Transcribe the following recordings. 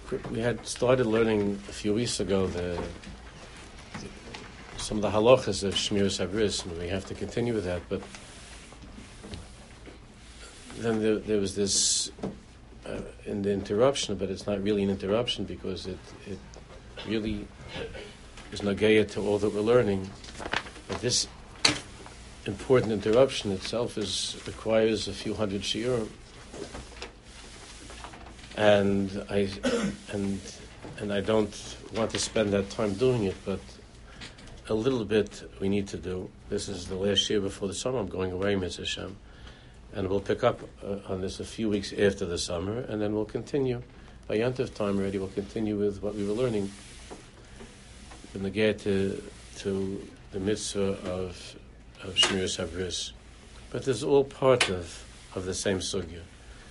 We had started learning a few weeks ago some of the halachas of Shmiras Habris, and we have to continue with that. But then there was this in the interruption, but it's not really an interruption because it really is nageya to all that we're learning. But this important interruption itself requires a few hundred shiurim. And I don't want to spend that time doing it, but a little bit we need to do. This is the last year before the summer. I'm going away, Mitzvah Hashem, and we'll pick up on this a few weeks after the summer, and then we'll continue. By Yantiv time already, we'll continue with what we were learning in the get to the mitzvah of Shmiras Habris. But this is all part of the same sugya.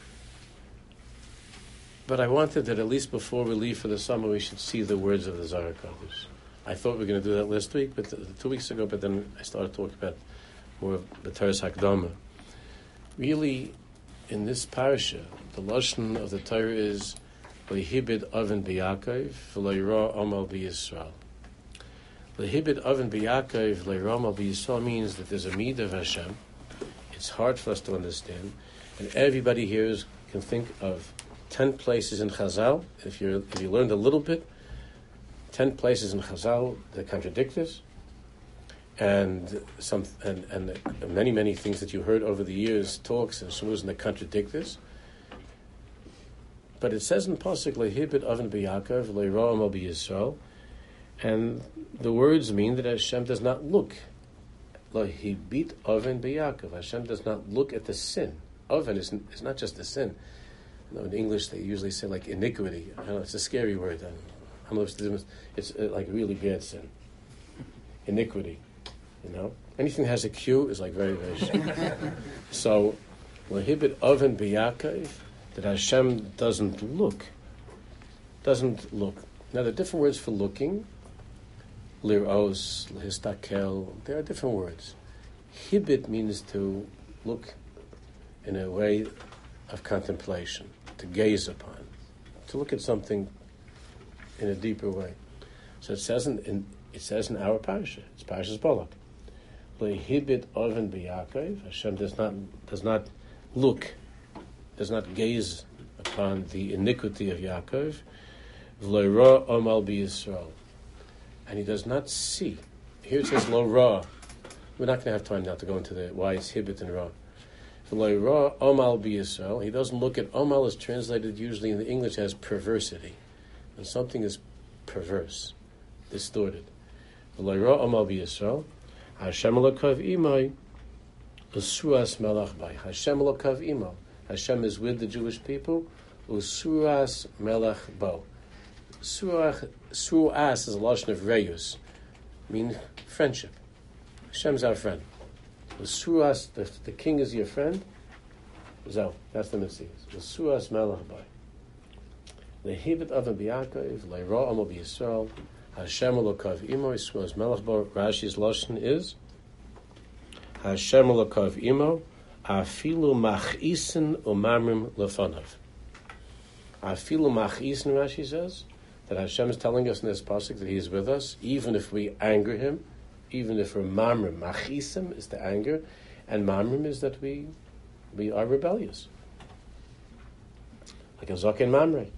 But I wanted that at least before we leave for the summer, we should see the words of the Zohar Kodesh. I thought we were going to do that last week, but 2 weeks ago, but then I started talking about more of the Torah's Hakdama. Really, in this parasha, the lashon of the Torah is Lehibid Oven B'Yakov V'Leira Omal B'Yisrael. Lehibid Oven B'Yakov V'Leira Omal B'Yisrael means that there's a midah of Hashem. It's hard for us to understand, and everybody here can think of 10 places in Chazal, if you learned a little bit, 10 places in Chazal that contradict this, and many things that you heard over the years, talks and shmuz that contradict this. But it says in Pasuk Lehibit Oven B'Yakov Le'Ra Omal B'Yisrael, and the words mean that Hashem does not look. Lehibit Oven B'Yakov. Hashem does not look at the sin. Oven is not just the sin. In English, they usually say like iniquity. I know it's a scary word. I don't know if it's like really bad sin. Iniquity, Anything that has a Q is like very, very shame. So, Lehibit Oven B'Yakov, that Hashem doesn't look. Now, there are different words for looking. Lir'os, Lehistakel, there are different words. Hibit means to look in a way of contemplation, to gaze upon, to look at something in a deeper way. So it says in our parasha, it's Parashas Balak, Lehibit Oven B'Yakov. Hashem does not gaze upon the iniquity of Yaakov, V'Leira Omal B'Yisrael, and he does not see. Here it says Lo Ra. We're not going to have time now to go into why it's Hibit and Ra. V'Leira Omal B'Yisrael. He doesn't look at Omal is translated usually in the English as perversity. When something is perverse, distorted. V'Leira Omal B'Yisrael. Hashem Elokav Imai. Usuas Melach Bai. Hashem Elokav Imo. Hashem is with the Jewish people. Usuas Melach Bo. Suas is a lashon of reyus, meaning friendship. Hashem's our friend. Suas, the king is your friend. Zau, that's the mitzvah. Suas Melach Bai. Lehibit Oven B'Yakov, Le'Ra Omal B'Yisrael, Hashem Elokav Imo, Suas Melach Bo. Rashi's lashon is Hashem Elokav Imo, Afilu Machisen Umamrim Lefanav. Afilu Machisen, Rashi says, that Hashem is telling us in this pasuk that He is with us, even if we anger Him, even if we're mamrim. Machisim is the anger, and mamrim is that we are rebellious, like a zaken mamre.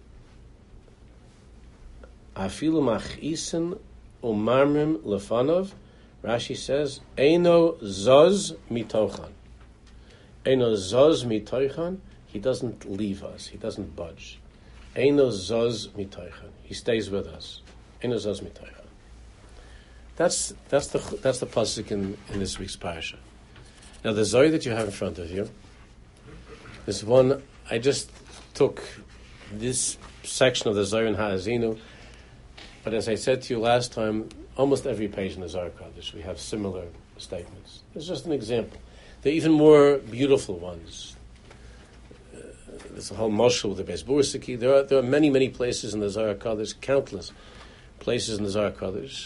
Afilu machisim u'mamrim lefanov. Rashi says, Eino zaz mitochan. Eino zaz mitochan. He doesn't leave us. He doesn't budge. Eino zaz mitochan. He stays with us. Eino zaz mitochan. That's the pasuk in this week's parasha. Now the Zohar that you have in front of you, this one, I just took this section of the Zohar in Ha'azinu, but as I said to you last time, almost every page in the Zohar Kodesh we have similar statements. It's just an example. There are even more beautiful ones. There's a whole moshul with the Beis Bursiki. There are many places in the Zohar Kodesh, countless places in the Zohar Kodesh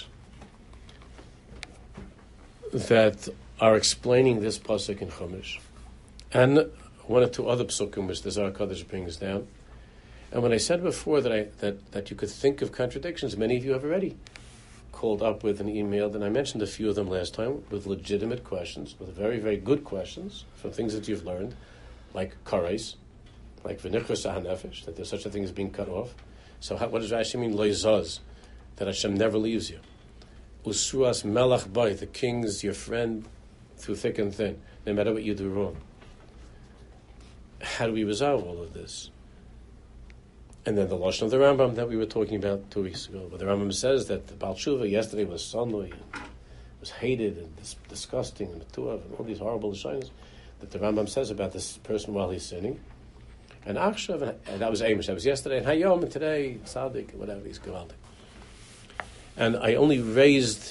that are explaining this pasuk in Chumash, and one or two other psukim which the Zohar Kodesh brings down. And when I said before that you could think of contradictions, many of you have already called up with an email, and I mentioned a few of them last time, with legitimate questions, with very, very good questions from things that you've learned, like kares, like v'nichus hanefesh, that there's such a thing as being cut off. So what does Rashi mean? Lo yizaz, that Hashem never leaves you. Usuas melach bayit, the king's your friend through thick and thin, no matter what you do wrong. How do we resolve all of this? And then the Lashon of the Rambam that we were talking about 2 weeks ago. But the Rambam says that the Baal Tshuva yesterday was sonui, was hated and disgusting, and Metuav, and all these horrible Lashonos that the Rambam says about this person while he's sinning. And Achshav, and that was Amish, that was yesterday, and Hayom, and today, Tzaddik, whatever, he's Gavaldik. And I only raised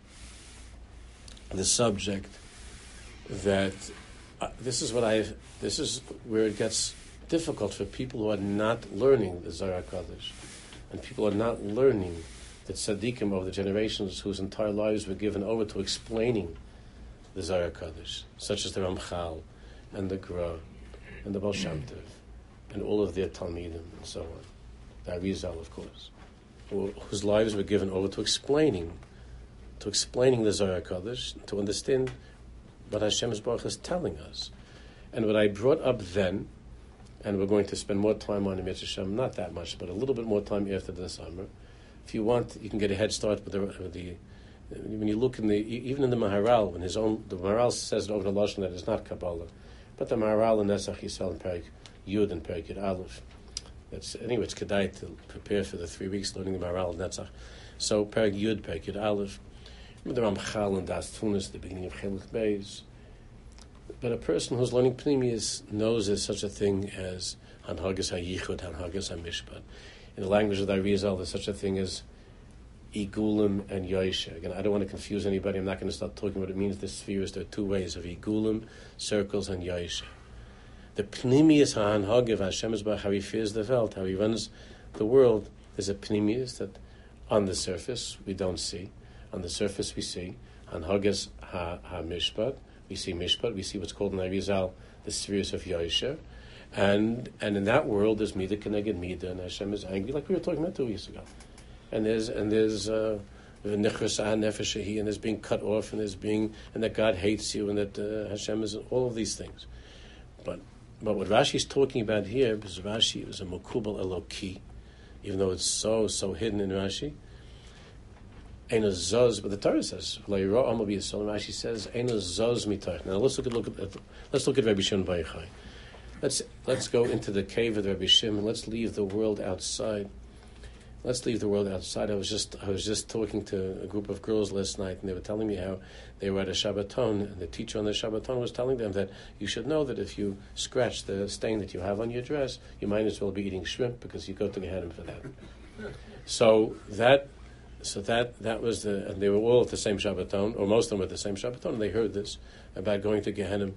the subject that this is where it gets difficult for people who are not learning the Zohar HaKadosh, and people are not learning the tzaddikim of the generations whose entire lives were given over to explaining the Zohar HaKadosh, such as the Ramchal and the Gra and the Baal Shem Tov and all of their Talmidim and so on, the Arizal, of course, whose lives were given over to explaining the Zohar HaKadosh, to understand what Hashem Baruch is telling us. And what I brought up then, and we're going to spend more time on Mitzvah Hashem, not that much, but a little bit more time after the summer. If you want, you can get a head start with the when you look even in the Maharal, the Maharal says it over the Lashon that it's not Kabbalah, but the Maharal in Netzach Yisrael and Perik Yud and Perik Yud Aleph. It's Kedai to prepare for the 3 weeks learning the Maharal and Netzach. So Perik Yud, Perik Yud Aleph, the Ramchal and Das Tunis, the beginning of Chelik Beis. But a person who's learning Pnimius knows there's such a thing as Hanhagas HaYichud, Hanhagas HaMishpat. In the language of the Arizal, there's such a thing as Igulim and Yoisha. Again, I don't want to confuse anybody. I'm not going to start talking what it means. The spheres, there are 2 ways of Igulim, circles, and Yoisha. The Pnimius HaHanhagiv, Hashem Yisbarach, how he fears the Welt, how he runs the world, is a Pnimius that on the surface we don't see. On the surface we see Hanhagas HaMishpat. We see Mishpat, we see what's called in Arizal the spheres of Yosher, and in that world there's Midah Keneged Midah, and Hashem is angry, like we were talking about 2 weeks ago. And there's V'nichras HaNefesh, and there's being cut off, and that God hates you, and that Hashem is all of these things. But what Rashi is talking about here, because Rashi is a Mokubal Eloki, even though it's so hidden in Rashi. Eino zos, but the Torah says, Rashi says, Eino zos mitoch. Now let's look at Rabbi Shimon Bar Yochai. Let's go into the cave of Rabbi Shimon. Let's leave the world outside. I was just talking to a group of girls last night, and they were telling me how they were at a Shabbaton, and the teacher on the Shabbaton was telling them that you should know that if you scratch the stain that you have on your dress, you might as well be eating shrimp because you go to Gehenna for that. So that was and they were all at the same Shabbaton, or most of them were at the same Shabbaton, and they heard this about going to Gehenna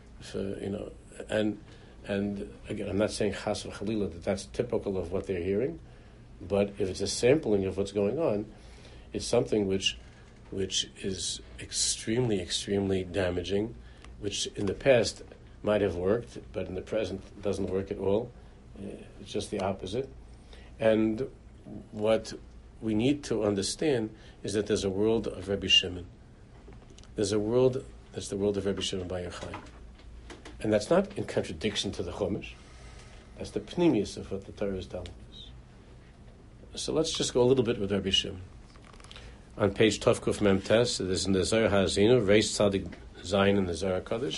and again, I'm not saying chas v'chalila that that's typical of what they're hearing, but if it's a sampling of what's going on, it's something which is extremely, extremely damaging, which in the past might have worked, but in the present doesn't work at all. It's just the opposite. And what we need to understand is that there's a world of Rabbi Shimon. There's a world that's the world of Rabbi Shimon Bar Yochai. And that's not in contradiction to the Chumash. That's the pnimius of what the Torah is telling us. So let's just go a little bit with Rabbi Shimon. On page Tovkuf Mem Tes, it is in the Zohar HaZinu, Reish Tzadik Zayin in the Zohar HaKadosh.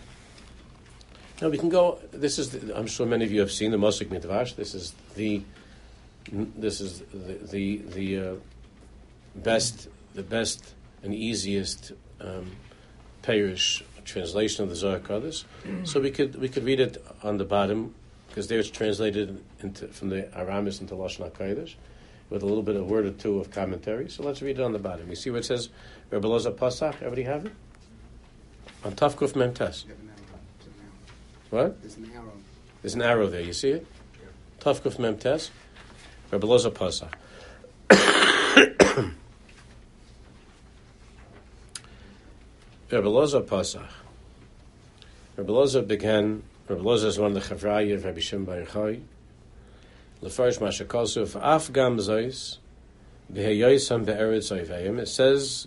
Now we can go, I'm sure many of you have seen the Mosik Midrash. This is the best and easiest Parish translation of the Zohar HaKadosh. So we could read it on the bottom, because there it's translated from the Aramis into Lashon HaKodesh, with a little bit of word or two of commentary. So let's read it on the bottom. You see where it says Rebbe Loza Pasach? Everybody have it? On Tafkuf Mem Tes. What? There's an arrow. There's an arrow there. You see it? Yeah. Tafkuf Mem Tes. Rebbe Loza Pasach. Rebbe Loza Pasach. Rebbe Loza is one of the Chavraya of Rabbi Shimon Bar Yochai. Lefarish Mashakosu Af Gam Zois V'Heyoisam Be'eretz Oivayim. It says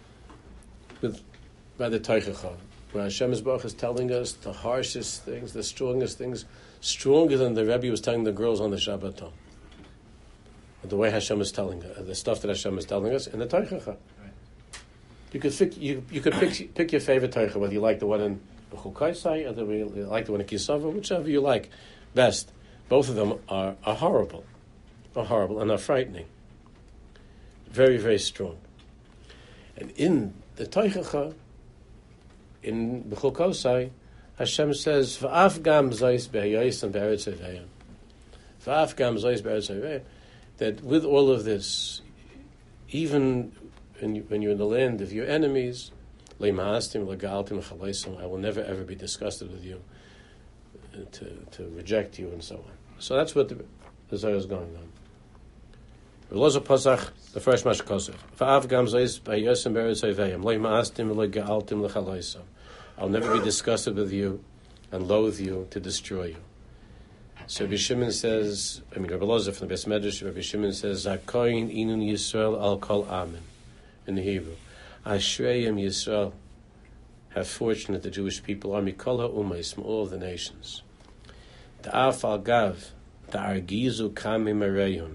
by the Teichacha, where Hashem Yisbarach is telling us the harshest things, the strongest things, stronger than the Rebbe was telling the girls on the Shabbaton. The way Hashem is telling the stuff that Hashem is telling us in the Teichacha. Right. You could pick your favorite Teichacha, whether you like the one in B'chul Kaisai or you like the one in Kisava, whichever you like best. Both of them are horrible, and are frightening. Very, very strong. And in the Teichacha, in B'chul Kaisai, Hashem says, "V'af gam zois be'yoyis be'eretz Yivayim." V'af gam zois be'eretz Yivayim. That with all of this, even when you're in the land of your enemies, I will never ever be disgusted with you, to reject you, and so on. So that's what the Zohar is going on. Veloza Pasach, the first Mashkosef. Va'av gam zois be'yosim be'eretz Yivayim. Lo ma'astim v'lo ga'altim l'chalaisam. I'll never be disgusted with you and loathe you to destroy you. So Rabbi Shimon says, Rabbi Loza from the Beis Medrash, Rabbi Shimon says, Zakoyin inun Yisrael al kol amen, in the Hebrew. Ashreyim Yisrael, how fortunate the Jewish people are, mikol ha'umayis, from all of the nations. Ta'af al gav, ta'argizu kamim areyun.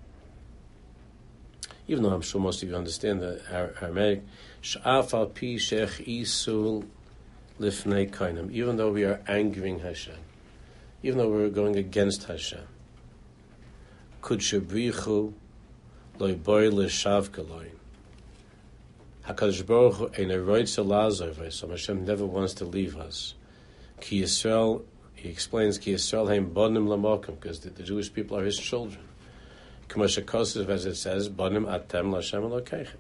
Even though I'm sure most of you understand the Aramaic, sha'af al pi shech isul lifnei kainam, even though we are angering Hashem, even though we're going against Hashem. Kud shebrichu loy boy l'shav kaloin. HaKadosh Baruch Hu ein roitze lazar v'yisam. Hashem never wants to leave us. Ki Yisrael, he explains, Ki Yisrael heim bonim lamokim, because the Jewish people are his children. K'mo shekosef, as it says, bonim atem l'Hashem Elokeichem.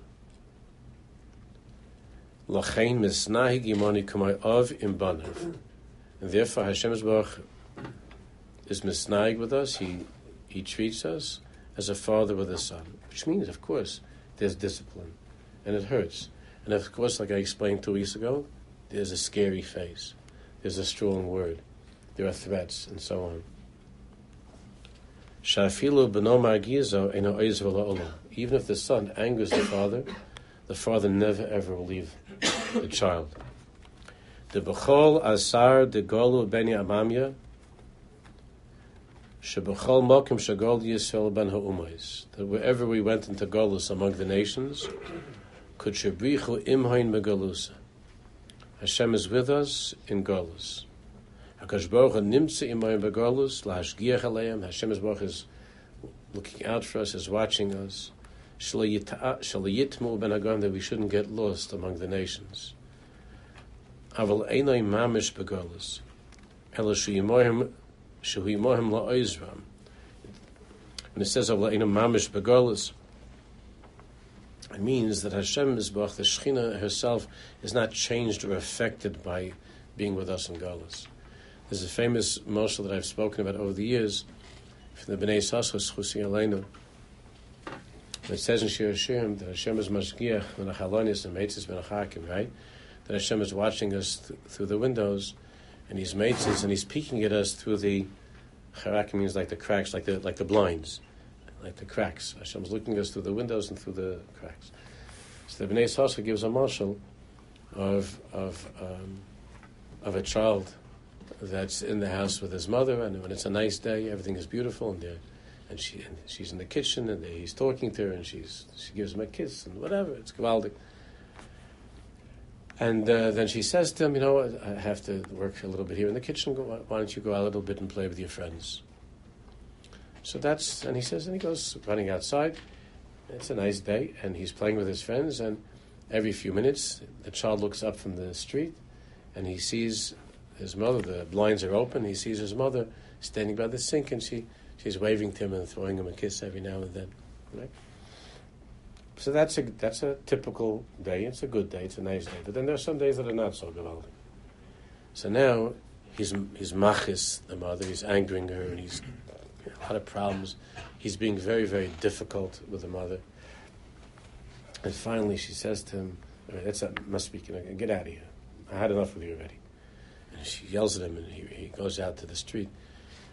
L'chein misnahig imoni k'may av im bonim. And therefore Hashem Baruch is misnaig with us. He treats us as a father with a son, which means, of course, there's discipline, and it hurts. And of course, like I explained 2 weeks ago, there's a scary face, there's a strong word, there are threats, and so on. Shafilu b'no margizo eino oiz v'lo olam. Even if the son angers the father never ever will leave the child. The b'chol asar de golu beni amamya. Shebechol mokim shagol Yisrael ben ha'umayis. That wherever we went into Golus among the nations, could shebrichu imhain megalusa. Hashem is with us in Golus. HaKadosh Baruch Hu nimtze imhain begolus lahashgiach aleim. Hashem is looking out for us, is watching us. Shalayitmu ben hagam, that we shouldn't get lost among the nations. Aval einay mamish begolus. Ela sheyimohim Shuhimohim la'oizram. When it says Avla'ina mamish begolus, it means that Hashem Yisbarach, the Shechina herself, is not changed or affected by being with us in Golus. There's a famous moshel that I've spoken about over the years from the Bnei Yisachar Chusi Aleinu. It says in Shir Hashem that Hashem is mashgiach v'nachalonis and meitzis v'nachakim, right? That Hashem is watching us through the windows, and he's meitzis, and he's peeking at us through the charakim, means like the cracks, like the blinds, like the cracks. Hashem's looking at us through the windows and through the cracks. So the Bnei Yisachar gives a mashal of a child that's in the house with his mother, and when it's a nice day, everything is beautiful, and she's in the kitchen, and he's talking to her, and she gives him a kiss and whatever. It's gewaldic. And then she says to him, I have to work a little bit here in the kitchen. Why don't you go out a little bit and play with your friends? So and he goes running outside. It's a nice day, and he's playing with his friends, and every few minutes, the child looks up from the street, and he sees his mother. The blinds are open. He sees his mother standing by the sink, and she's waving to him and throwing him a kiss every now and then. Right? So that's a typical day. It's a good day. It's a nice day. But then there are some days that are not so gewaldic. So now he's machis the mother. He's angering her, and he's a lot of problems. He's being very, very difficult with the mother. And finally, she says to him, "That's must speak. Get out of here. I had enough with you already." And she yells at him, and he goes out to the street.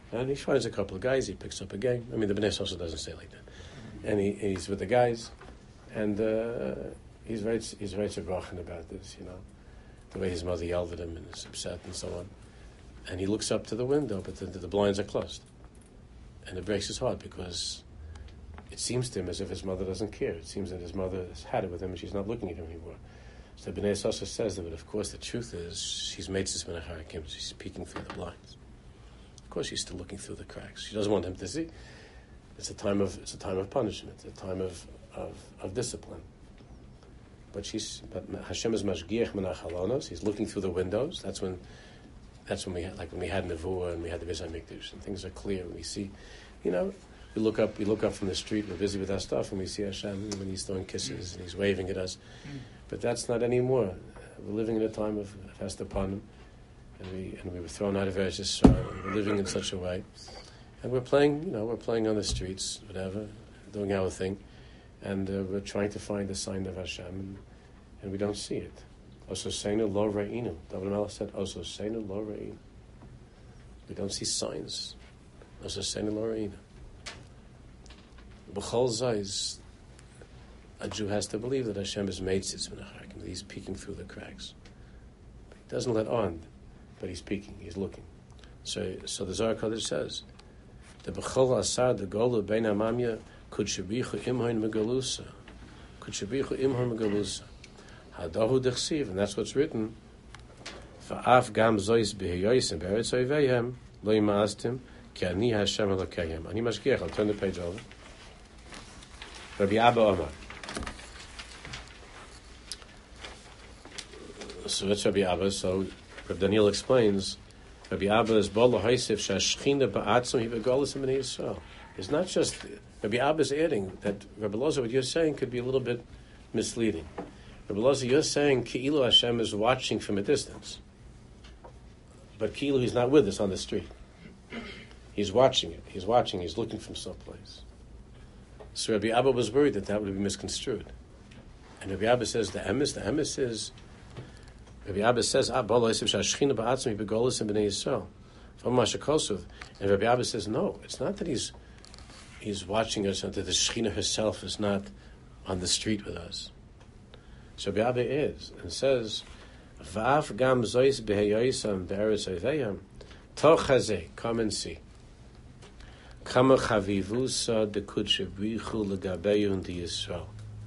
And he finds a couple of guys. He picks up a game. I mean, the Bnei also doesn't say like that. And he's with the guys, and he's very tzibrochen about this, the way his mother yelled at him and is upset and so on. And he looks up to the window, but the blinds are closed. And it breaks his heart because it seems to him as if his mother doesn't care. It seems that his mother has had it with him and she's not looking at him anymore. So Bnei Sasa says that, but of course the truth is she's Meitzis Menacharakim. She's peeking through the blinds. Of course she's still looking through the cracks. She doesn't want him to see. It's a time of punishment. It's a time of discipline. But Hashem is Mashgiach Menachalonos. He's looking through the windows. That's when we had Nevuah and we had the Beis HaMikdash and things are clear and we see, we look up from the street, we're busy with our stuff and we see Hashem when he's throwing kisses and he's waving at us. But that's not anymore. We're living in a time of Hester Panim and we were thrown out of Eretz Yisrael. We're living in such a way. And we're playing on the streets, whatever, doing our thing. And we're trying to find the sign of Hashem and we don't see it. Also, Seinu lo re'inu. David Melech said, also, Seinu lo re'inu. We don't see signs. Also, Seinu lo re'inu. B'chol zayz, a Jew has to believe that Hashem is Meitzis Menacharakim, that he's peeking through the cracks. He doesn't let on, but he's peeking, he's looking. So the Zohar Kodesh says, the B'chol asar, the golu bein amamya, kud shabichu imhoin megalusa. Kud shabichu imhoin megalusa. Hadahu dechsiv, and that's what's written. Fa'af gam zois beheyoysim be'eretz oiveihem lo yima'astim ki ani Hashem Elokeihem. Ani mashgiach. I'll turn the page over. Rabbi Abba Omar. So that's Rabbi Abba. So Rabbi Daniel explains. Rabbi Abba is bol ha'isif shashchina ba'atzim hi begolis b'nei Yisrael. It's not just Rabbi Abba is adding that Rabbi Loza, what you're saying could be a little bit misleading. Rabbi Loza, you're saying Ki'ilu Hashem is watching from a distance. But Ki'ilu, he's not with us on the street. He's watching it. He's looking from someplace. So Rabbi Abba was worried that would be misconstrued. And Rabbi Abba says the emes is, Rabbi Abba says, and Rabbi Abba says, no, it's not that he's watching us, and that the Shekhinah herself is not on the street with us. So Rabbi Abba is, and says, V'af gam zois beheyoisam be'eretz oiveihem, toch hazeh, come and see. Kama chavivusa dekud shebrichu legabeyun di Yisrael.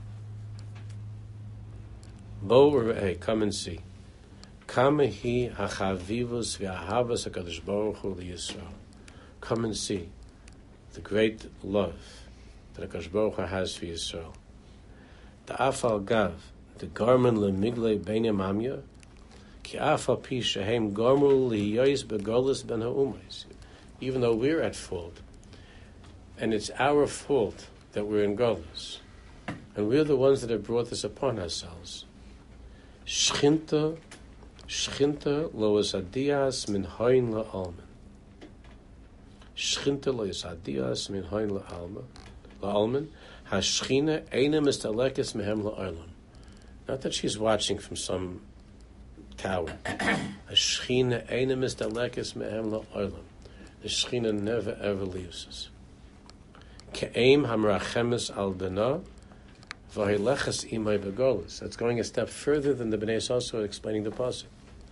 Bo re'eh, come and see. Kama hi hachavivus v'ahavas HaKadosh Baruch Hu li Yisrael. Come and see the great love that HaKadosh Baruch Hu has for Yisrael. Ta'afal gav, the garment lemigle beinam amya, ki afal pi shehem garmu liyois begolis ben ha'umayis. Even though we're at fault, and it's our fault that we're in Golos, and we're the ones that have brought this upon ourselves. Shchinta lo esadias min hain la'alman. Shchinta lo esadias min hain la'alman. Hashchina eina mistalekes mehem la'arlam. Not that she's watching from some tower. Hashchina eina mistalekes mehem la'arlam. The Shechina never ever leaves us. Ke'eim hamrachemes al bena v'hileches imay begolis. That's going a step further than the Bnei Yissaschar are explaining the pasuk.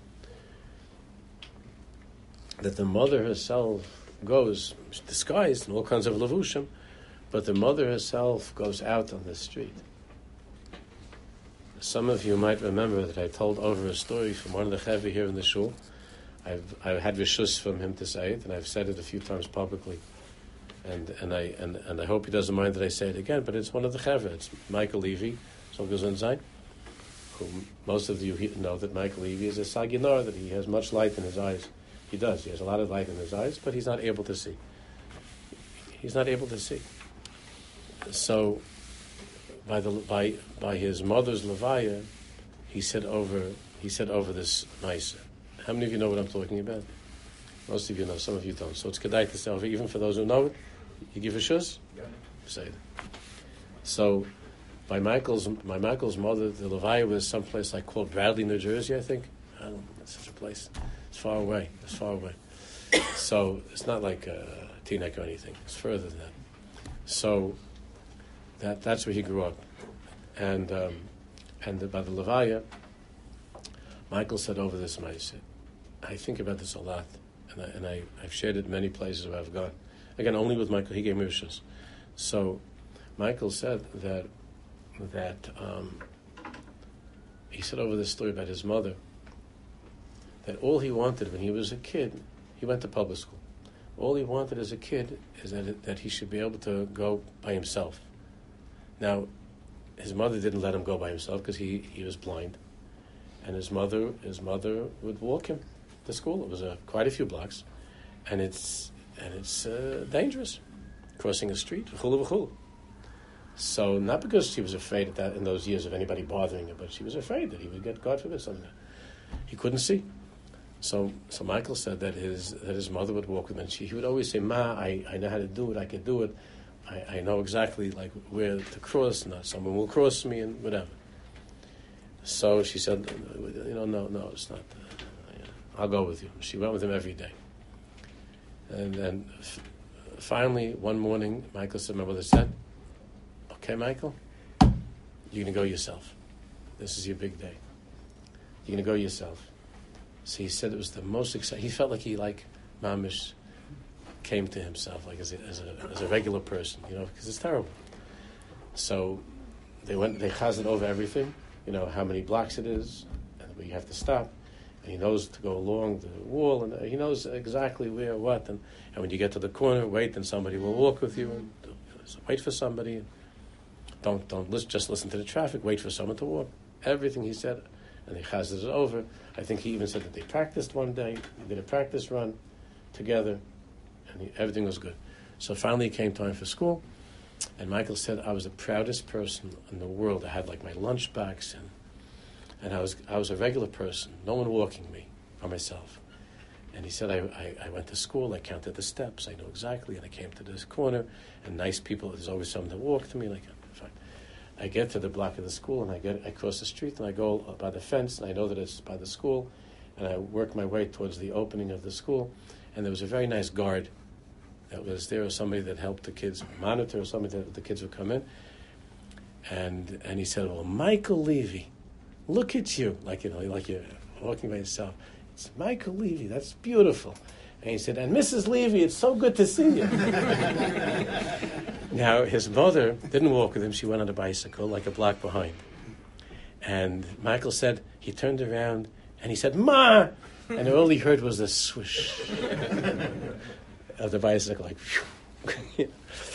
That the mother herself goes disguised in all kinds of levushim, but the mother herself goes out on the street. Some of you might remember that I told over a story from one of the Chavi here in the shul. I've had rishus from him to say it, and I've said it a few times publicly, and I hope he doesn't mind that I say it again. But it's one of the Chavi. It's Michael Levy, so goes inside. Who most of you know that Michael Levy is a saginar, that he has much light in his eyes. He does. He has a lot of light in his eyes, but he's not able to see. He's not able to see. So, by his mother's levaya, he said over this nice. How many of you know what I'm talking about? Most of you know. Some of you don't. So it's kedai to say over. Even for those who know it, you give a shus. Yeah. Say it. So, by Michael's mother, the levaya was someplace like called Bradley, New Jersey, I think. I don't know. It's such a place. It's far away. So it's not like a Teaneck or anything. It's further than that. So that's where he grew up. And by the Levaya, Michael said over this Maaseh, I think about this a lot, and I've shared it in many places where I've gone. Again, only with Michael, he gave me rishus. So Michael said that he said over this story about his mother, that all he wanted when he was a kid, he went to public school. All he wanted as a kid is that he should be able to go by himself. Now, his mother didn't let him go by himself because he was blind, and his mother would walk him to school. It was quite a few blocks, and it's dangerous, crossing a street. V'chulu v'chulu. So not because she was afraid in those years of anybody bothering her, but she was afraid that he would get, God forbid, something he couldn't see. So Michael said that his mother would walk with him, and he would always say, "Ma, I know how to do it. I can do it. I know exactly like where to cross. Not someone will cross me and whatever." So she said, "No, it's not. I'll go with you." She went with him every day, and then finally one morning, Michael said, "My mother said, okay, Michael, you're gonna go yourself. This is your big day. You're gonna go yourself." So he said it was the most exciting. He felt like mamish came to himself, like as a regular person, because it's terrible. So they chazed over everything, how many blocks it is, and where you have to stop, and he knows to go along the wall, and he knows exactly where, what, and when you get to the corner, wait, and somebody will walk with you, and so wait for somebody. Don't just listen to the traffic. Wait for someone to walk. Everything he said, and he chazed it over. I think he even said that they practiced one day. They did a practice run together, and everything was good. So finally it came time for school, and Michael said, I was the proudest person in the world. I had like my lunchbox, and I was a regular person, no one walking me, by myself. And he said, I went to school, I counted the steps, I know exactly, and I came to this corner, and nice people, there's always someone to walk to me, in fact, I get to the block of the school, and I cross the street, and I go by the fence, and I know that it's by the school, and I work my way towards the opening of the school, and there was a very nice guard that was there, or somebody that helped the kids monitor, or somebody that the kids would come in, and he said, well, Michael Levy, look at you, like you're walking by yourself. It's Michael Levy, that's beautiful. And he said, and Mrs. Levy, it's so good to see you. Now, his mother didn't walk with him. She went on a bicycle, like a block behind. And Michael said, he turned around, and he said, Ma! And all he heard was the swish of the bicycle, like, phew.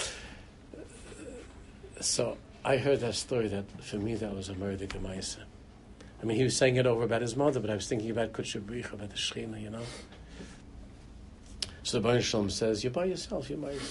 So I heard that story, that for me that was a murder gemaisa. I mean, he was saying it over about his mother, but I was thinking about Kudsha Bricha, about the Shechina, So the Baruch Shalom says, you're by yourself.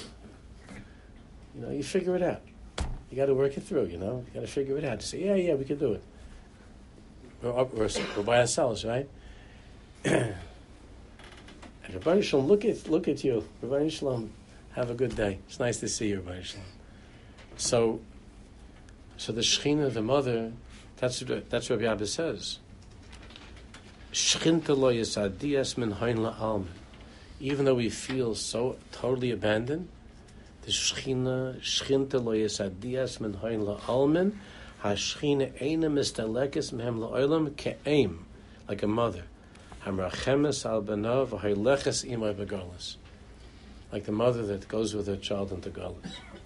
You figure it out. You got to work it through, You got to figure it out. To say, yeah, we can do it. We're by ourselves, right? And Rabbi Shalom, look at you. Rabbi Shalom, have a good day. It's nice to see you, Rabbi Shalom. So the Shechina, the mother, that's what Rabbi Abba says. Shechinta lo yisadias min hain la'almin. Even though we feel so totally abandoned, the Shechinta lo yisadias min hain la'almin, ha-Shechina eina mistalekes mehem la'olam ke'eim, like a mother. Hamrachemes al banav v'hayleches imay begalas, like the mother that goes with her child into galas.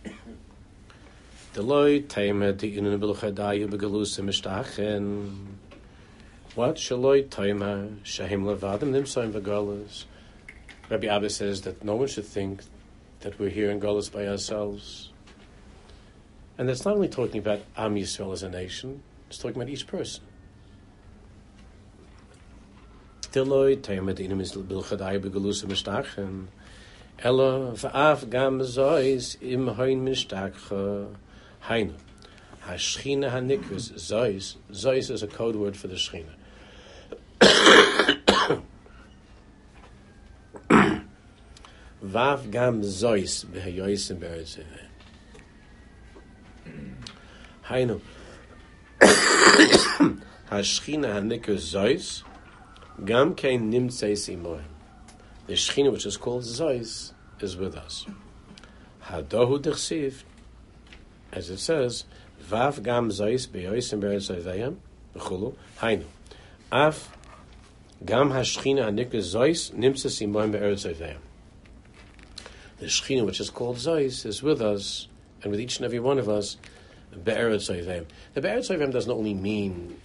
Deloi taima di'inin b'luchadayu b'galusa mishtachen. What? Shaloi taima shahim levadim nimsoim v'galas. Rabbi Abba says that no one should think that we're here in galas by ourselves. And that's not only talking about Am Yisrael as a nation, it's talking about each person. Deloi taima di'inin b'luchadayu b'galusa mishtachen. Ella v'af gam zois im hain mishtacha. Hainu. Ha-Shechina ha-Nikris, Zois. Zois is a code word for the Shechina. Vav gam Zois b'hayoisim be'erzeh. Hainu. Ha-Shechina ha-Nikris Zois, gam kein nimtzeis imoim. The Shechina, which is called Zeus, is with us. Hadohu d'chsiv, as it says, Vav gam Zeus be'oisim be'eretz Oiveyim, v'chulu, hainu. Af gam hashchina hanikra Zeus nimtzas imoim be'eretz Oiveyim. The Shechina, which is called Zeus, is with us, and with each and every one of us, be'eretz Oiveyim. The be'eretz Oiveyim doesn't only mean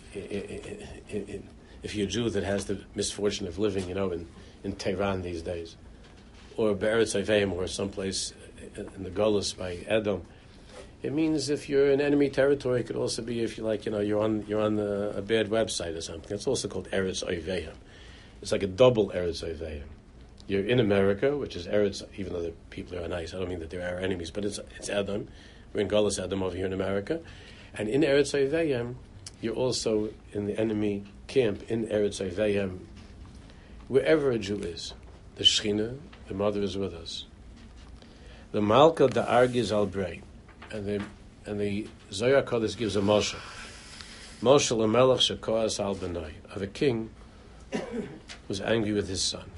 if you're a Jew that has the misfortune of living, in Tehran these days, or be'eretz Oiveyim, or someplace in the Golis by Edom. It means if you're in enemy territory. It could also be if you're you're on a bad website or something. It's also called Eretz Oiveyim. It's like a double Eretz Oiveyim. You're in America, which is Eretz, even though the people are nice. I don't mean that they're our enemies, but it's Edom. We're in Golis Edom over here in America. And in Eretz Oiveyim, you're also in the enemy camp in Eretz Oiveyim. Wherever a Jew is, the Shechina, the Mother, is with us. The Malka da'argiz al brei, and the Zohar Kodesh gives a moshel. Moshel a melech shekoas al benai, of a king who was angry with his son.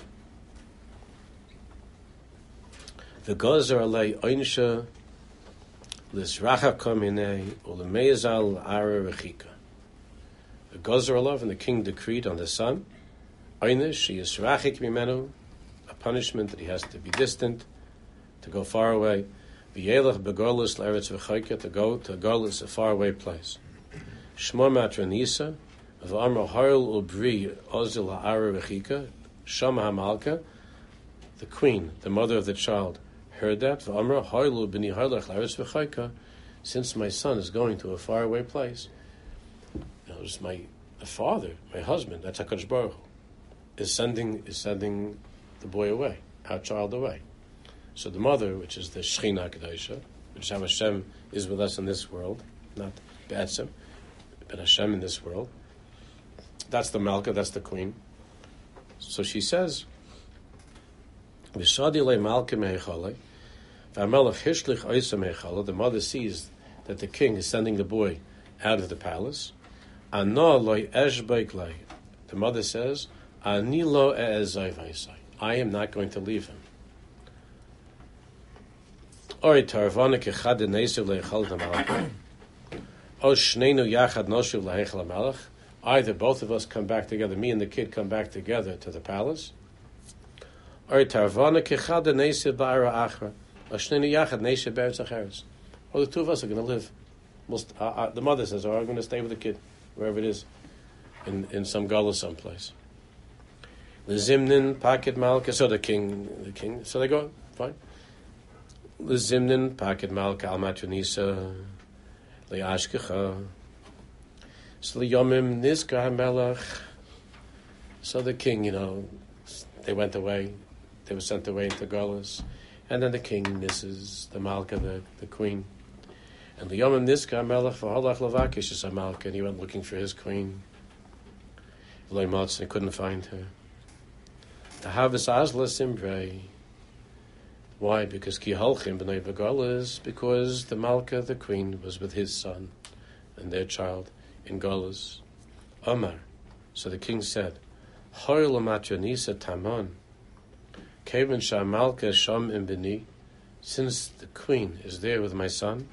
V'gozer alei oinsha l'sracha kaminei u'lemeizal ara rechika. V'gozer alav, and the king decreed on the son, oinish she is rachik mimenu, a punishment that he has to be distant, to go far away. V'yelech begolus l'eretz v'chayka, to go to Golus, a faraway place. Shmo matra nisa, v'amro haril ubri ozil ha'ara rechika, shama hamalka, the queen, the mother of the child, heard that. V'amro haril b'ni harlech l'eretz v'chayka, since my son is going to a faraway place, it's my father, my husband, that's HaKadosh Baruch Hu, is sending the boy away, our child away. So the mother, which is the Shechina Kedosha, which Hashem is with us in this world, not Be'etzem, but Hashem in this world, that's the Malka, that's the queen. So she says, V'shadi le Malka mehechalei, v'amelech hishlich oisa mehechalei, the mother sees that the king is sending the boy out of the palace. Ano loy eshbeik lei, the mother says, Ani lo e'ezai v'isai, I am not going to leave him. Or tarvana kechad neisu le'echal hamalach, o shneinu yachad noshu le'echal hamalach. Either both of us come back together, me and the kid come back together to the palace. Or tarvana kechad neisu ba'ara achra, o shneinu yachad neisu be'eretz acheres. Or the two of us are going to live. The mother says, "Oh, I'm going to stay with the kid wherever it is, in some gullah someplace." The Zimnin paket malka. So the king. So they go fine. The Zimnin paket malka al matronisa le'ashkecha. So the yomim nizkar melech. So the king, they went away. They were sent away into Golas, and then the king misses the malka, the queen. And the yomim nizkar melech v'holach levakish is a malka, and he went looking for his queen. V'loy motz, and couldn't find her. The Havis Azla Simbrei. Why? Because Ki Holchim B'nai B'Golas, because the Malka, the queen, was with his son and their child in Golas. Omar. So the king said, Hoy L'matronisa Tamon, Kevin Shah Malka Sham Im B'ni, since the queen is there with my son,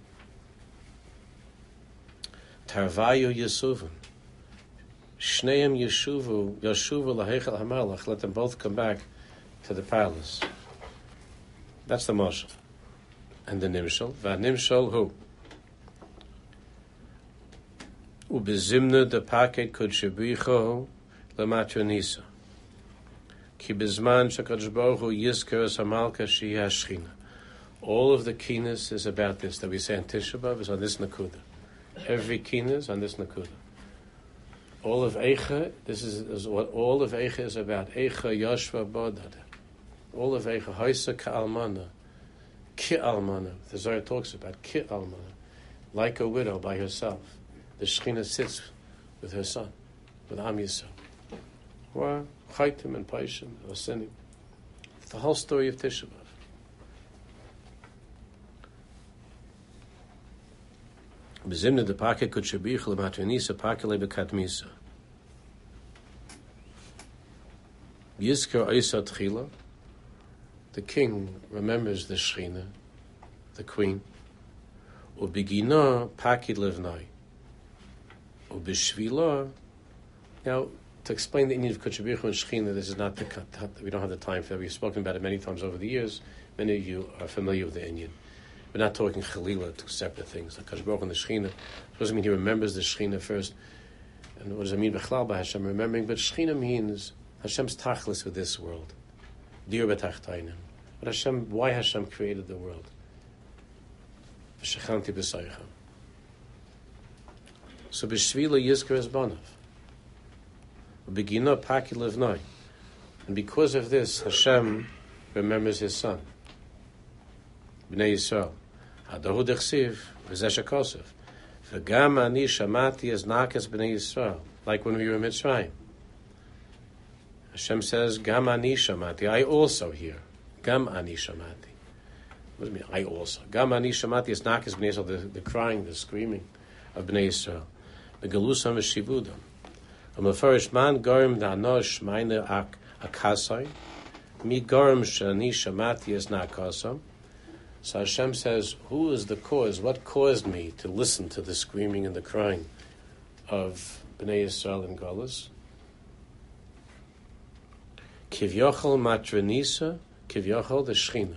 Tarvayu Yesuvin, Shneim Yeshuvu lahechel hamalach. Let them both come back to the palace. That's the moshel. And the nimshal. V'nimshal who? Ubezimna de paket kudshebicho lematronisa. Ki bezman shakadosh baruch hu yizkeres hamalka shi hashchina. All of the kinas is about this that we say in Tisha B'Av is on this nakuda. Every kina is on this nakuda. All of Eicha, this is what all of Eicha is about. Eicha Yashva Bodad. All of Eicha, Haisa Ka'almana. Ki'almana. The Zohar talks about Ki'almana. Like a widow by herself. The Shechina sits with her son, with Am Yisrael. Or Chaitim and Paishim, or sinning. It's the whole story of Tisha B'Av. Bezimna de paket kutshabich lematronisa pakele bekatmisa. Yizker Oisa Tchila. The king remembers the Shechina, the queen. Ubigina Pakid Levnai. Ubishvila. Now, to explain the Indian of Kuchabichu and Shechina, this is not we don't have the time for that. We've spoken about it many times over the years. Many of you are familiar with the Indian. We're not talking Chalila, two separate things. The Kuchabichu and the Shechina. It doesn't mean he remembers the Shechina first. And what does it mean, Bechlal by Hashem remembering? But Shechina means Hashem's tachlis with this world. Dir b'tachtainim. But Hashem, why Hashem created the world? V'shechanti b'saycha. So b'shvila yizker es banav. B'gina paki levnai. And because of this, Hashem remembers His son. B'nei Yisrael. Hadahu dechsiv v'zeh shekosef. V'gam ani shamati es nakes b'nei Yisrael. Like when we were in Mitzrayim. Hashem says, Gam ani shamati. I also hear. Gam ani shamati. What does it mean? I also. Gam ani shamati is nakes b'nei Yisrael. The crying, the screaming of b'nei Yisrael. The galusam is shivudam. A mefarish man garim da'anosh meine akasai. Mi garim shani shamati es nakasam. So Hashem says, who is the cause? What caused me to listen to the screaming and the crying of b'nei Yisrael and Galus? Kivyochel matranisa, Kivyochel the Shechina,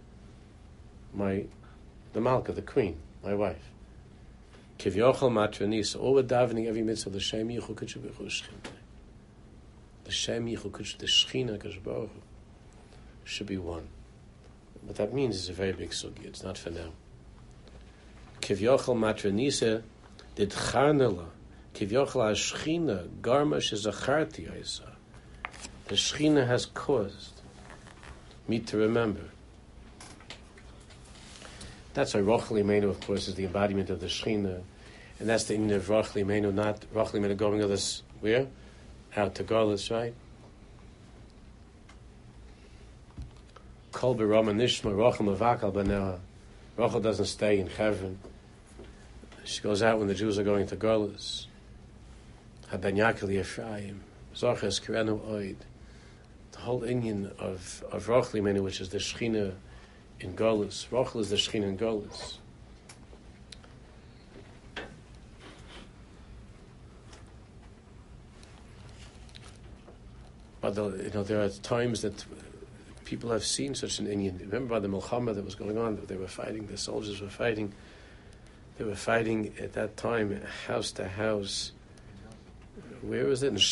the Malka, the queen, my wife. Kivyochel matranisa, all the davening every mitzvah, the Shem Yichud Kutchabichu Shechina. The Shem Yichud Kutchabichu, the Shechina Kutchabichu should be one. What that means is a very big sugi. It's not for now. Kivyochel matranisa did charnela. Kivyochel Shechina garmash is a charti isa. The Shechina has caused me to remember. That's why Rochel Imenu, of course, is the embodiment of the Shechina. And that's the Indian of Rochel Imenu, not Rochel Imenu going with us, where? Out to Garlis, right? Kol B'Rama Nishma Rochel Mavakal B'Neha. Rochel doesn't stay in Chevron. She goes out when the Jews are going to Garlis. Haben Yakel Ephraim. Zoches Kerenu Oid. The whole Indian of Rochel Imenu, which is the Shechina in Golus. Rochel is the Shechina in Golus. But there are times that people have seen such an Indian. Remember by the Milchama that was going on, that they were fighting, the soldiers were fighting. They were fighting at that time, house to house. Where was it?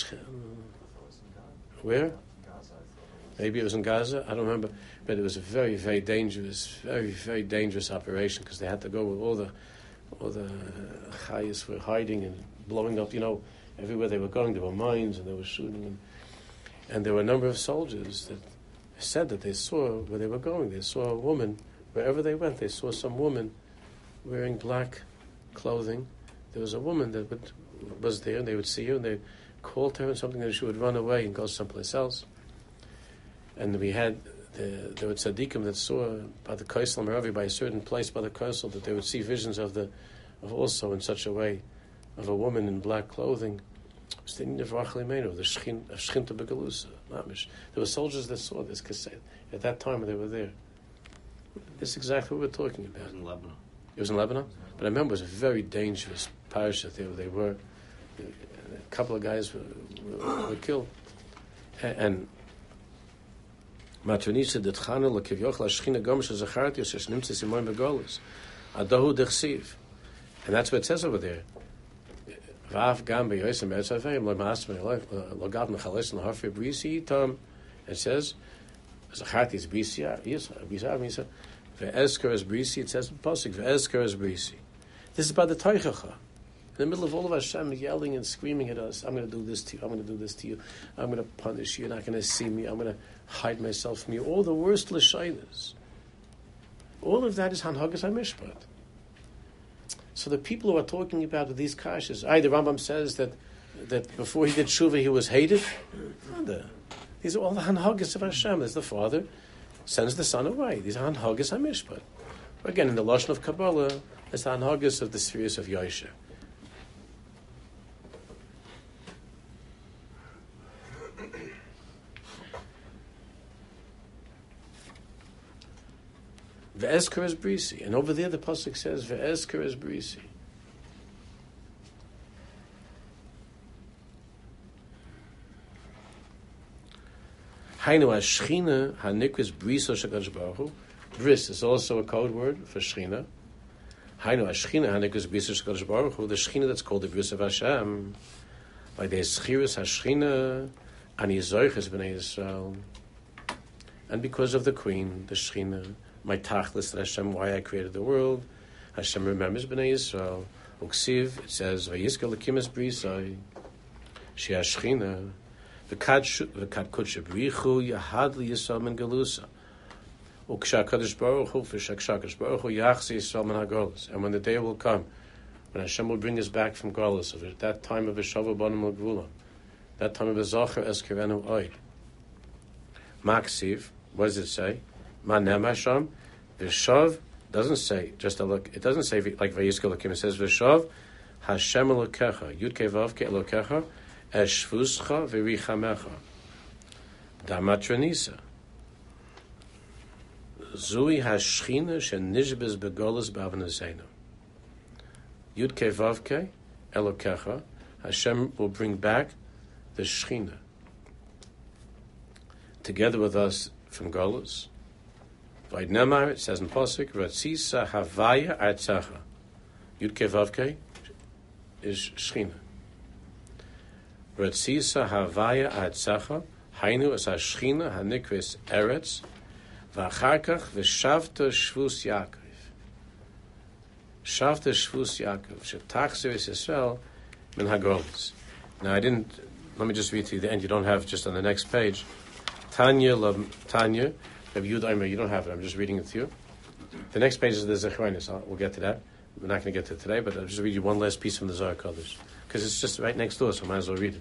Where? Maybe it was in Gaza. I don't remember, but it was a very, very dangerous, very, very dangerous operation because they had to go with all the chayas were hiding and blowing up. Everywhere they were going, there were mines and they were shooting, and there were a number of soldiers that said that they saw where they were going. They saw a woman wherever they went. They saw some woman wearing black clothing. There was a woman that was there, and they would see her, and they called her and something that she would run away and go someplace else. And we had, there were tzaddikim that saw by the Kaisel Meravi, by a certain place by the Kaisel, that they would see visions of also in such a way, of a woman in black clothing. It was the Indian of Rachel Imenu, the Shechinta Begalusa. There were soldiers that saw this, because at that time they were there. This is exactly what we're talking about. It was in Lebanon. It was in Lebanon? But I remember it was a very dangerous parasha. They were, a couple of guys were killed. And Matronisa det Chana lekivyoch la Shechina gomish zacharti shesh nimtzis imoy megolus adahu dechsiv, and that's what it says over there. Vav gam beyosim etzavim lo maasmer lo gav mechales lo harfi brisi tam. It says zacharti is brisi. Yes, brisi. Ve'ezker is brisi. It says pasuk ve'ezker is brisi. This is about the teichacha. In the middle of all of Hashem yelling and screaming at us, I'm going to do this to you, I'm going to do this to you, I'm going to punish you, you're not going to see me, I'm going to hide myself from you. All the worst l'shaynas. All of that is Hanhagas HaMishpat. So the people who are talking about these kashas, the Rambam says that before he did Shuvah he was hated. These are all the Hanhagas of Hashem. There's the Father, sends the Son away. These are Hanhagas HaMishpat. Again, in the Lashon of Kabbalah, it's the Hanhagas of the spheres of Yosher. Ve'ezker es brisi. And over there the pasuk says, Ve'ezker es brisi. Hainu ha-shchina ha-nikris briso shakadosh baruch hu. Bris is also a code word for shchina. Hainu ha-shchina ha-nikris briso shakadosh baruch hu. The shchina that's called the bris of Hashem. Like there's schiris ha-shchina ani zoiches b'nei Yisrael. And because of the queen, the shchina, my tachlis that Hashem, why I created the world, Hashem remembers b'nei Yisrael. Uksiv, it says, Vayizkel l'kimis brisai. She has shchina. V'kat kudsha brichu yahad li Yisrael min galusa. Uksha kadosh baruch hu v'shak baruch hu yachzi Yisrael min hagolus. And when the day will come, when Hashem will bring us back from galus, of it, that time of V'shava banim l'gvula, that time of V'zacher eskerenu oid. Maksiv, what does it say? Ma nem Hashem, V'shav, doesn't say, just a look, it doesn't say like Vayizkel l'kim, it says V'shav, Hashem elokecha, Yud Kei Vav Kei elokecha, Eshvuscha v'richamecha. Damatranisa. Zui hashchina shenishbez begolas b'avnazenu. Yud Kei Vav Kei elokecha. Hashem will bring back the shchina together with us from Golas. Vaydnemar, it says in Pasuk, Ratzisa Havaya Artzacha. Yud Kei Vav Kei is shchina. Ratzisa Havaya Artzacha, Hainu as Hashchina Hanikris Eretz, Vacharkach V'shavta Shvus Yaakov. Shavta Shvus Yaakov, Shetachzer Yisrael Min Hagolis. Now let me just read to you the end. You don't have just on the next page. Tanya, Rabbi Yud Aimer, you don't have it. I'm just reading it to you. The next page is the Zecharinis. We'll get to that. We're not going to get to it today, but I'll just read you one last piece from the Zohar Kodesh. Because it's just right next door, so I might as well read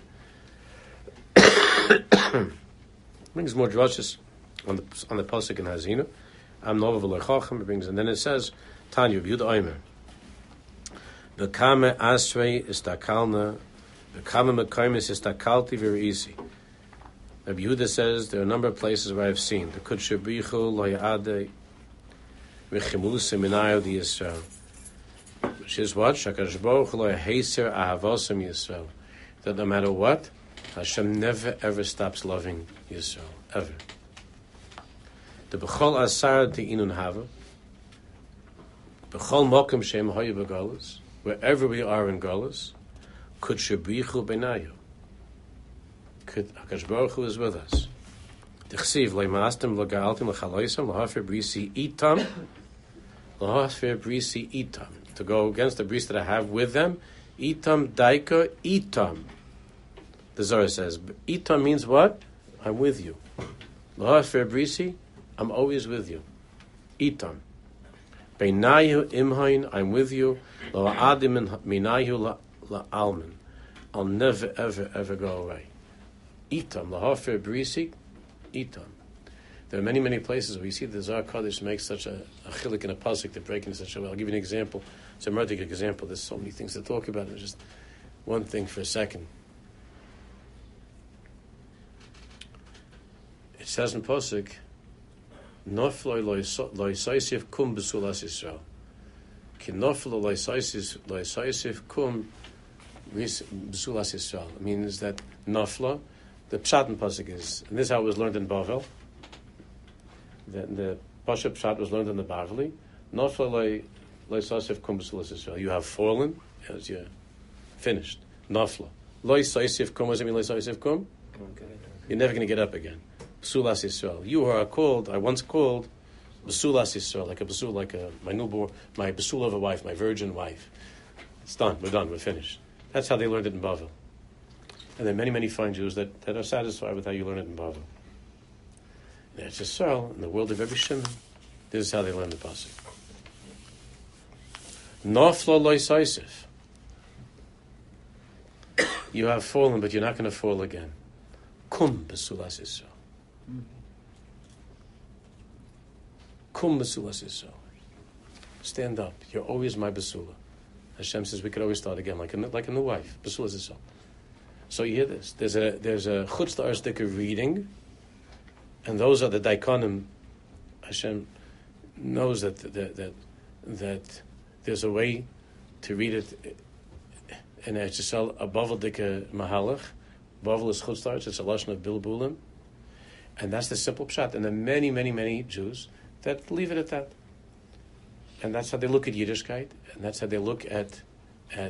it. Brings more drushes on the pasuk in Hazina. Am Nova v'Lechachem. It brings, and then it says, Tanya, Yud Aimer. V'kame asrei istakalna, v'kame mekaymis istakalti v'reisi. Rabbi Yehuda says there are a number of places where I've seen the Kudsha Brichu Lo Ya'adei V'chimusim Minayo Di Yisrael. Which is what? Shakadosh Baruch Hu Lo Yaheser Ahavosam Yisrael. That no matter what, Hashem never ever stops loving Yisrael. Ever. The B'chol Asar Te'inun Hava. B'chol Mokum Shem Hoye B'Golos. Wherever we are in Golos, Kudsha Brichu Benayo. HaKadosh Baruch Hu is with us. T'chsiv le'ma'astem l'ga'altim l'chaloisam l'hafer brisi itam l'hafer brisi itam. To go against the bris that I have with them, itam daika itam. The Zohar says, itam means what? I'm with you. L'hafer brisi, I'm always with you. Itam. Beinayu imhain, I'm with you. Lo'adim minayu la'almin. I'll never, ever, ever go away. Itam, lahafer brisi, itam. There are many, many places where you see the Zohar Kodesh makes such a chilik and a pasuk to break into such a way. I'll give you an example. It's a murdik example. There's so many things to talk about. It's just one thing for a second. It says in pasuk, Nofloi loisaisiv kum besulas Yisrael. Ki noflo loisaisiv kum besulas Yisrael. It means that nofla. The Pshat in Pasuk is, and this is how it was learned in Bavel. The Pasuk Pshat was learned in the Bavli. Nafla loisasif kum b'sulas Yisrael. You have fallen as you're finished. Nafla. Loisasif kum, what does it mean, loisasif kum? You're never going to get up again. B'sulas Yisrael. You are called, I once called b'sulas Yisrael, like my newborn, my b'sul of a wife, my virgin wife. It's done, we're finished. That's how they learned it in Bavel. And there are many, many fine Jews that are satisfied with how you learn it in Bavel. And it's just so, in the world of every Shimon, this is how they learn the pasuk. Noflo loisaisif. You have fallen, but you're not going to fall again. Kum besulas Yisrael. Kum besulas Yisrael. Stand up. You're always my besula. Hashem says we could always start again, like a new wife. Besulas Yisrael. So you hear this. There's a chutz la'arsdika reading, and those are the daikonim. Hashem knows that there's a way to read it in Eretz Yisrael, a Bavel Dike Mahalach. Bavel is Chutzlaretz, it's a lashon of Bilbulim, and that's the simple pshat. And there are many, many, many Jews that leave it at that, and that's how they look at Yiddishkeit, and that's how they look at a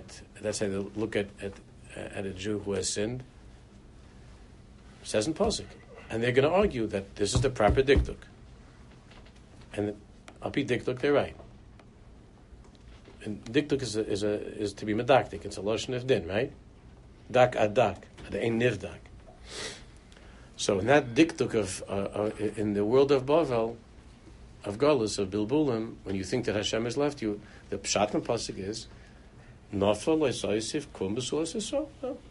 Jew who has sinned. It says in Pasuk, and they're going to argue that this is the proper dikduk, and api dikduk they're right. And dikduk is to be medakdik. It's a lashon of din, right? Dak adak, the ein nivdak. So in that dikduk of in the world of Bavel, of Galus, of Bilbulim, when you think that Hashem has left you, the pshat and pasuk is nafla loisayisif kum b'sulas Yisrael.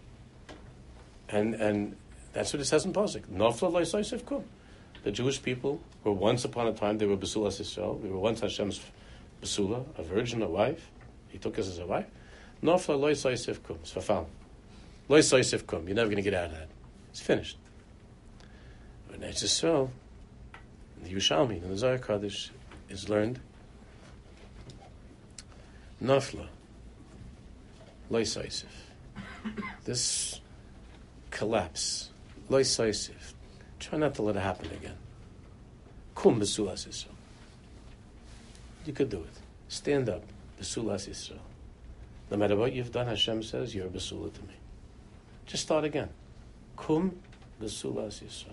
And that's what it says in pasuk. Nafla loisayisif kum. The Jewish people were once upon a time, they were b'sulas Yisrael. They were once Hashem's Basula, a virgin, a wife. He took us as a wife. Nafla loisayisif kum. It's fafal. Loisayisif kum. You're never going to get out of that. It's finished. But Eretz Yisrael, the Yerushalmi, in the Zohar Kodesh, is learned. Nafla loisayisif. This collapse. Loisayisif. Try not to let it happen again. Kum b'sulas Yisrael. You could do it. Stand up. B'sulas Yisrael. No matter what you've done, Hashem says, you're a b'sula to me. Just start again. Kum b'sulas Yisrael.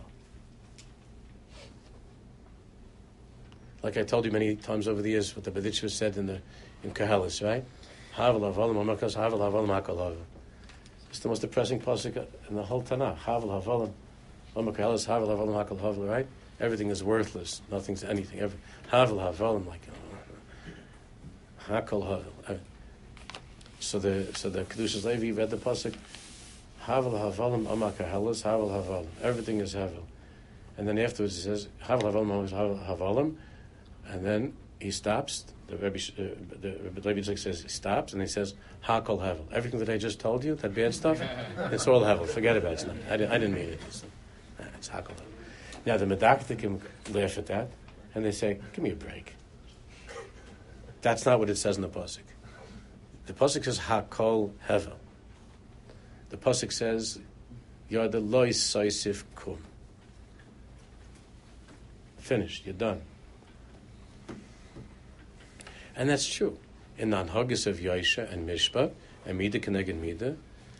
Like I told you many times over the years, what the Bedichva said in Koheles, right? Havel havalim amakas havel havalim hakol havel. It's the most depressing pasuk in the whole Tanakh. Havel havalim amakas havel havalim hakol havel, right? Everything is worthless. Nothing's anything. Havel havalim, like hakol havel. So the Kedushas Levi read the pasuk. Havel havalim amakahelas havel havalim. Everything is havel, and then afterwards he says havel havalim havalim, and then he stops. The Rebbe Yitzchak says he stops, and he says hakol havel. Everything that I just told you, that bad stuff, it's all havel. Forget about it. It's not, I didn't mean it. It's hakol havel. Now the Medaktikim laugh at that, and they say, "Give me a break." That's not what it says in the pasuk. The pasuk says hakol havel. The pasuk says, "You're the lois soisif kum." Finished. You're done. And that's true. In the Anhagis of Yaisha and Mishpat, and Mida Keneged Mida,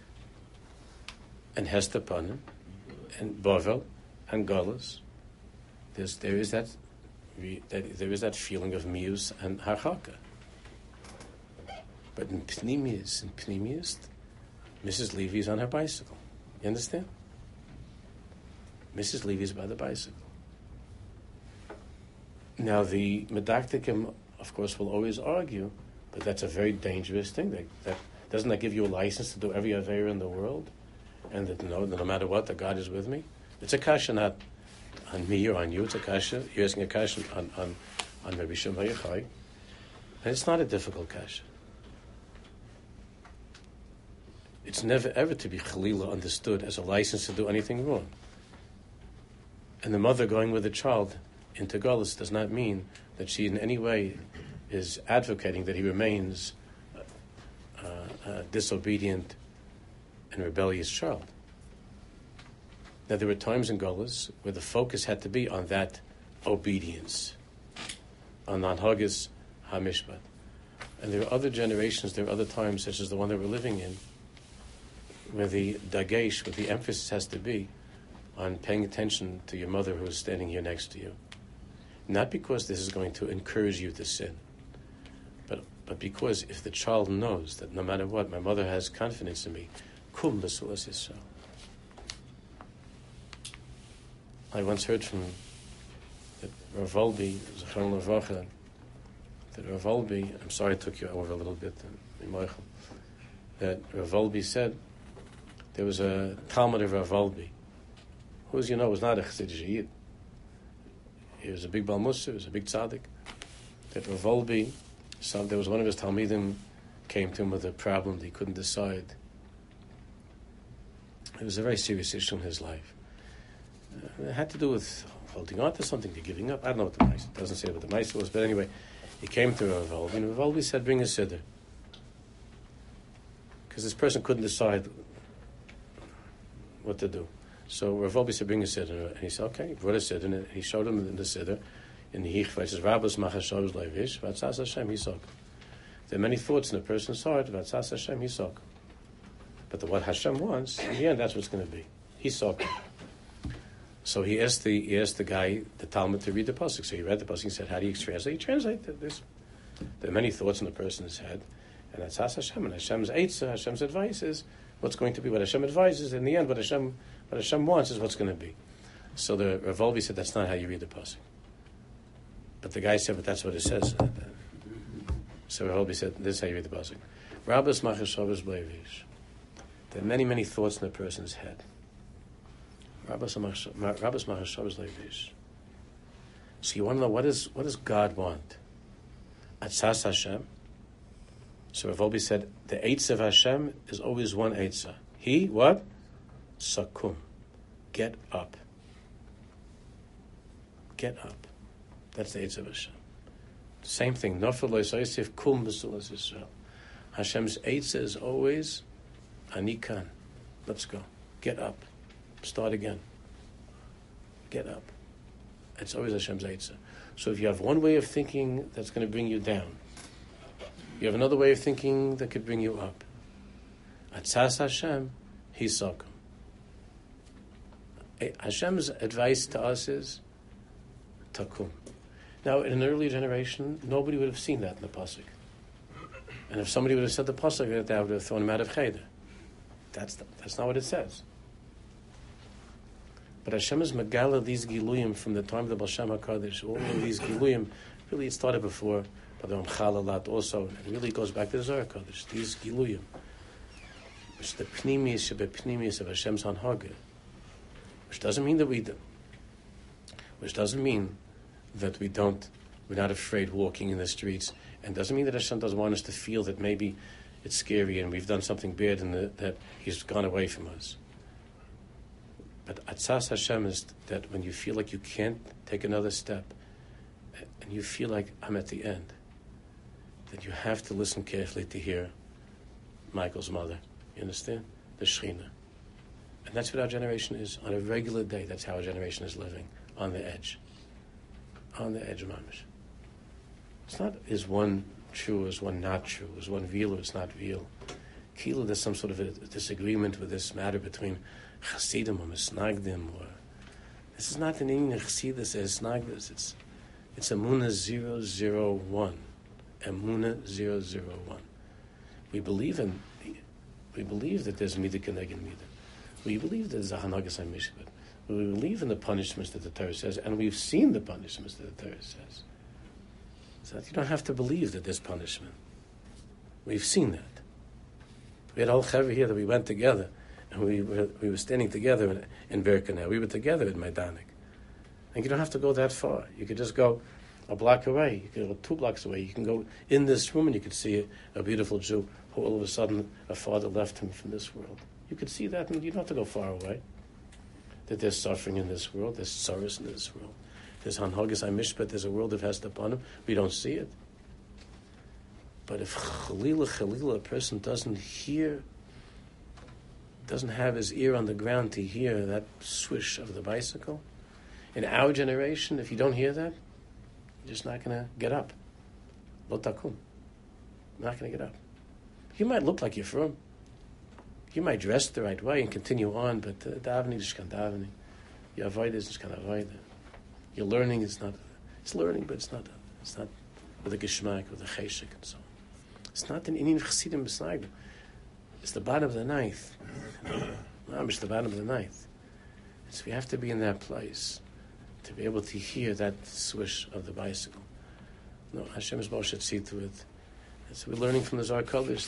and Hester Panim, and Bavel, and Galus, there is that feeling of mius and harchaka. But in Pnimius, Mrs. Levy is on her bicycle. You understand? Mrs. Levy is by the bicycle. Now the Medaktikim, of course, will always argue that that's a very dangerous thing. That doesn't that give you a license to do every avera in the world, and that no matter what, that God is with me. It's a kasha not on me or on you. It's a kasha. You're asking a kasha on Rabbi Shimon Yochai, and it's not a difficult kasha. It's never ever to be chalila understood as a license to do anything wrong. And the mother going with the child into Galus does not mean that she in any way is advocating that he remains a disobedient and rebellious child. Now there were times in Galus where the focus had to be on that obedience, on Anhagis HaMishpat. And there are other generations, there are other times, such as the one that we're living in, where the dagesh, where the emphasis has to be on paying attention to your mother who is standing here next to you. Not because this is going to encourage you to sin, but because if the child knows that no matter what, my mother has confidence in me, kum b'sulas Yisrael. I once heard from Rav Wolbe, Zechron Levracha, that Rav Wolbe, I'm sorry I took you over a little bit, that Rav Wolbe said there was a Talmud of Rav Wolbe, who, as you know, was not a Chassidish Yid. He was a big Baal Mussar, he was a big tzaddik. That Rav Wolbe, there was one of his Talmidim came to him with a problem that he couldn't decide. It was a very serious issue in his life. It had to do with holding on to something, they're giving up. I don't know what the mice. It doesn't say what the mice was, but anyway, he came to Rav Wolbe, and Rav Wolbe said, bring a siddur. Because this person couldn't decide what to do. So Rav Wolbe said, bring a siddur. And he said, okay, he brought a siddur, and he showed him in the siddur, in the Hichva, it says, Rabbos machashavos leivish, v'atzas Hashem hisok. There are many thoughts in a person's heart, v'atzas Hashem hisok. But what Hashem wants, in the end, that's what it's going to be. Hisok. So he asked the guy, the Talmud, to read the pasuk. So he read the pasuk and said, how do you translate? He translated this. There are many thoughts in a person's head, and that's Hashem. And Hashem's eitzah, Hashem's advice is what's going to be. What Hashem advises, in the end, what Hashem wants is what's going to be. So the Rav Wolbe said, that's not how you read the pasuk. But the guy said, but that's what it says. So Rav Wolbe said, this is how you read the pasuk. Rabbos machashavos leivish. There are many, many thoughts in a person's head. Rabbos machashavos leivish. So you want to know, what does God want? Atzas Hashem. So Rav Wolbe said, the eitzah of Hashem is always one eitzah. He, what? Sakum. Get up. Get up. That's the eitzah of Hashem. Same thing. Nafel lo yisayisif kum b'sulas Yisrael. Hashem's eitzah is always ani kan. Let's go. Get up. Start again. Get up. It's always Hashem's eitzah. So if you have one way of thinking that's going to bring you down, you have another way of thinking that could bring you up. Atzas Hashem, hisakum. Hashem's advice to us is takum. Now, in an earlier generation, nobody would have seen that in the pasuk. And if somebody would have said the pasuk, they would have thrown him out of cheder. That's not what it says. But Hashem is megala these giluyim from the time of the Baal Shem HaKadosh. All of these giluyim, really it started before, but the Ramchal a lot also. It really goes back to the Zohar HaKadosh. These giluyim, which the pnimius of Hashem's hanhaga, which doesn't mean that we do, which doesn't mean that we're not afraid walking in the streets, and doesn't mean that Hashem doesn't want us to feel that maybe it's scary and we've done something bad and that He's gone away from us. But Atzas Hashem is that when you feel like you can't take another step, and you feel like I'm at the end, that you have to listen carefully to hear Michael's mother. You understand? The Shechina. And that's what our generation is on a regular day. That's how our generation is living, on the edge. On the edge of mamish. It's not, is one true, is one not true, is one real or is not real. Kilo, there's some sort of a disagreement with this matter between Chassidim or Misnagdim, or this is not an Indian Chassidus as Snagdus. It's Emunah 001. Emunah 001. We believe that there's Midah Keneged Midah. We believe that there's a Hanagas HaMishpat. We believe in the punishments that the Torah says, and we've seen the punishments that the Torah says. So that you don't have to believe that there's punishment. We've seen that. We had a whole chaver here that we went together, and we were standing together in Birkenau. We were together in Majdanek. And you don't have to go that far. You could just go a block away. You could go 2 blocks away. You can go in this room and you could see a beautiful Jew who all of a sudden a father left him from this world. You could see that, and you don't have to go far away. That there's suffering in this world, there's sorrows in this world. There's Hanhagas HaMishpat, there's a world of Hesed upon him. We don't see it. But if Chalila, a person doesn't have his ear on the ground to hear that swish of the bicycle, in our generation, if you don't hear that, you're just not going to get up. Lo takum. You're not going to get up. You might look like you're from. You might dress the right way and continue on, but davening is kind of davening. Your avoid is kind of avoid. Your learning is not. It's learning, but it's not with a geschmack, with a cheshik and so on. It's not an Indian Chassidim B'Snagdim. It's the bottom of the ninth. It's the bottom of the ninth. So we have to be in that place to be able to hear that swish of the bicycle. No, Hashem is Moshe see to it. And so we're learning from the Zohar Kodesh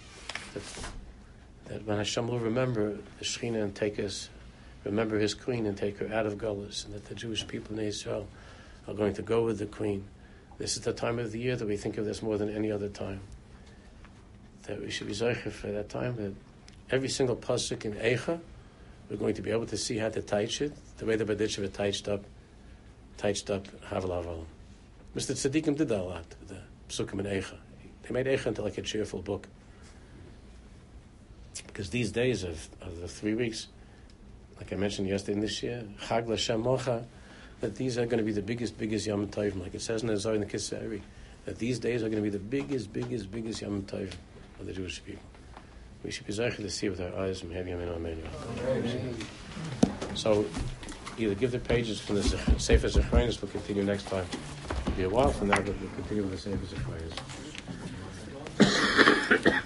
that when Hashem will remember the Shechina and take us, remember His queen and take her out of Golus, and that the Jewish people in Israel are going to go with the queen. This is the time of the year that we think of this more than any other time. That we should be zeicher for that time, that every single pasuk in Eicha, we're going to be able to see how to teach it, the way the Baditchev teached up touched up Havel Havel. Mr. Tzaddikim did that a lot, the Psukim and Eicha. They made Eicha into like a cheerful book. Because these days of the 3 weeks, like I mentioned yesterday in this year, Chag L'Shem Mocha, that these are going to be the biggest Yom Tovim, like it says in the Zohar in the Kisari, that these days are going to be the biggest Yom Tovim of the Jewish people. We should be zeicher to see with our eyes. Amen. So, either give the pages from the Sefer Zechariah, we'll continue next time. It'll be a while from now, but we'll continue with the Sefer Zechariah.